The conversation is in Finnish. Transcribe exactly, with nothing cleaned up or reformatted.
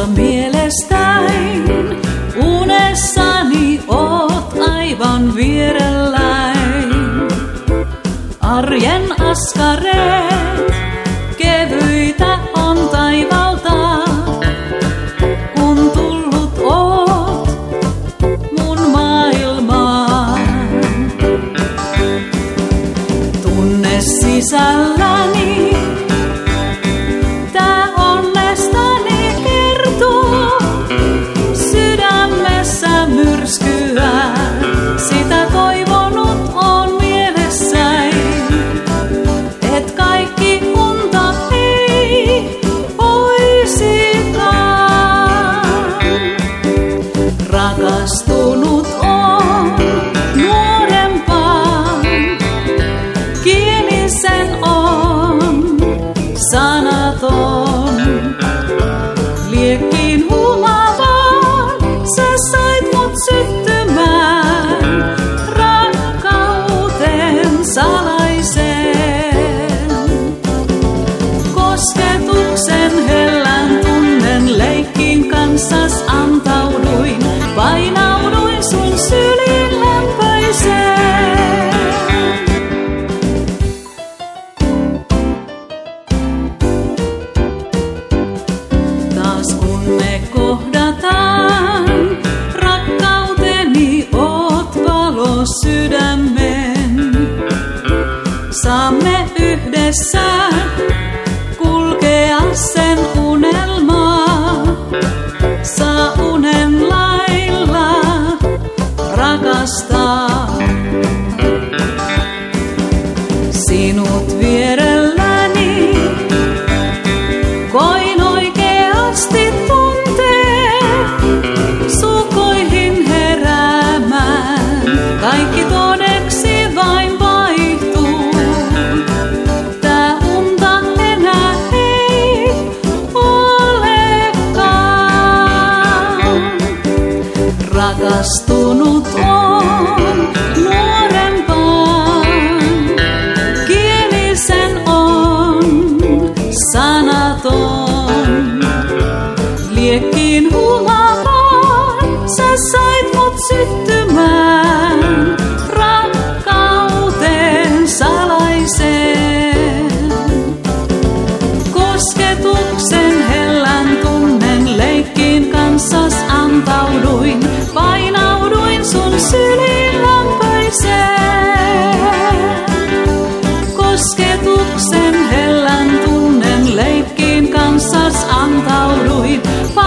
sua mielestäin, unessani oot aivan vierelläin. Arjen askareet, kevyitä on taivalta, kun tullut oot mun maailmaan. Tunne sisälläni, tää onnestani kertoo, sydämessä myrskyä, sitä toivonut on mielessäin, et kaikki unta ei oisikaan. Rakastunut on nuorempaan, kielisen on sanaton. Liekkiin huumaavaan, sä sait mut syttymään rakkauteen salaiseen. Kosketuksen hellän tunnen, leikkiin kanssas antauduin, painauduin sun syliin lämpöiseen. Taas kun me kohdataan, rakkauteni oot valo sydämen. Saamme yhdessä kulkea sen unelmaa, saa unen lailla rakastaa. Sinut vierelläni koin oikeasti tunteet, sukoihin heräämään, kaikki todeksi vain vaihtuu. Tää unta enää ei olekaan. Rakastunut on nuorempaan, kielisen on sanaton. Liekkiin huumaavaan, sä sait mut syttymään rakkauteen salaiseen. Kosketuksen hellän tunnen, leikkiin kanssas antauduin, painauduin sun syliin lämpöiseen. Kosketuksen hellän tunnen, leikkiin kanssas antauduin,